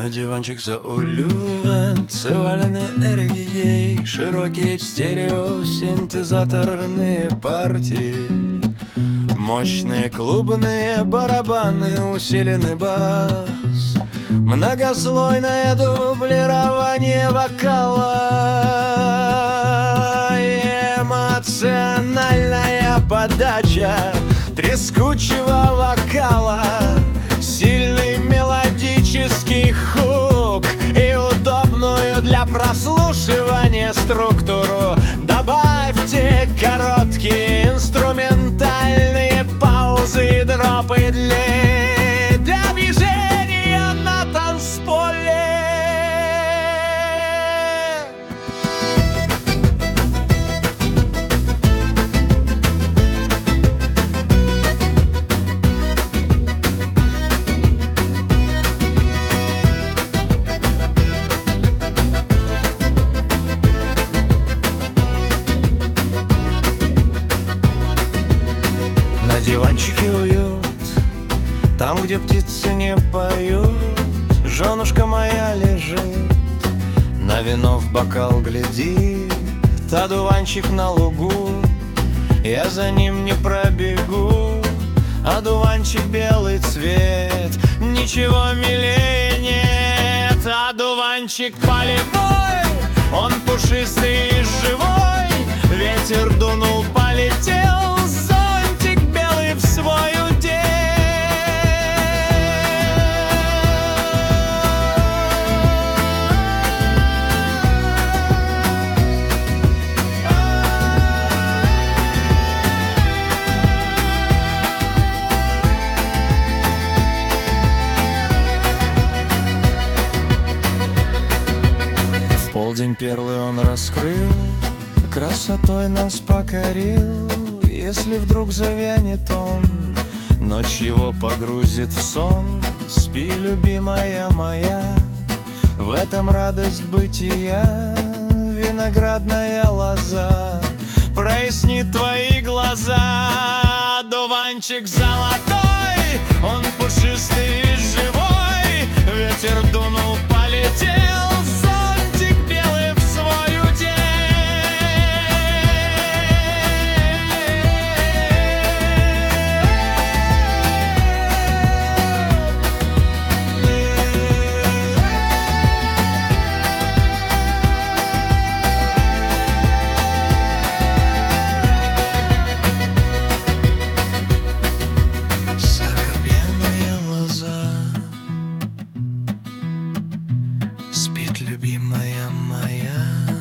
На диванчик за улювен, свалены энергией, широкие стереосинтезаторные партии, мощные клубные барабаны, усиленный бас, многослойное дублирование вокала, эмоциональная подача трескучего вокала, сильный мелодический хук и удобную для прослушивания структуру. Добавьте короткие инструментальные паузы и дропы для движения на танцполе. На диванчике уют, там, где птицы не поют. Женушка моя лежит, на вино в бокал глядит. Одуванчик на лугу, я за ним не пробегу. Одуванчик белый цвет, ничего милее нет. Одуванчик полевой, он пушистый и живой. Ветер дунул, полетел зонтик белый в свой удел. В полдень перлы он раскрыл, красотой нас покорил. Если вдруг завянет он, ночь его погрузит в сон. Спи, любимая моя, в этом радость бытия. Виноградная лоза прояснит твои глаза. Одуванчик золотой, он пушистый и живой. Ветер дунул, полетел зонтик белый в свой удел. Сорокопенная лоза, спит, любимая моя.